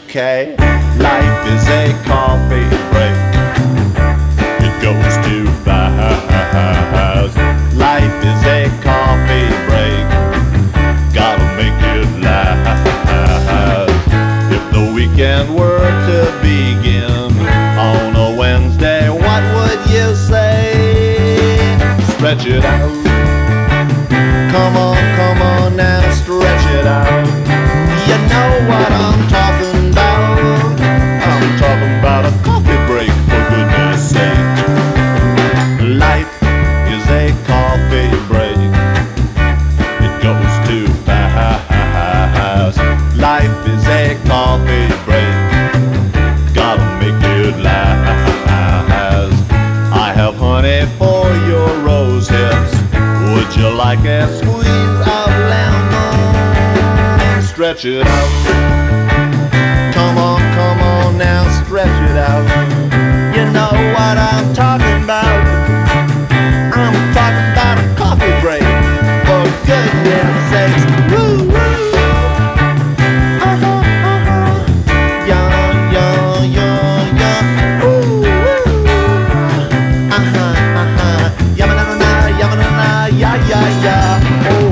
okay. Life is a coffee break. It goes too fast. Life is a coffee break. Gotta make it last. If the weekend were to begin on a Wednesday, what would you say? Stretch it out. Come on now, stretch it out. You know what I'm talking about. I'm talking about a coffee break, for goodness sake. Life is a coffee break. It goes too fast. Life is a coffee break. Gotta make it last. I have honey for your rose hips. Would you like a squeeze of lemon? Stretch it out. Come on now, stretch it out. You know what I'm talking about. I'm talking about a coffee break, for goodness sakes. Woo, woo. Yeah, yeah, yeah, yeah. Ooh, woo. Yeah, yeah, yeah. Oh.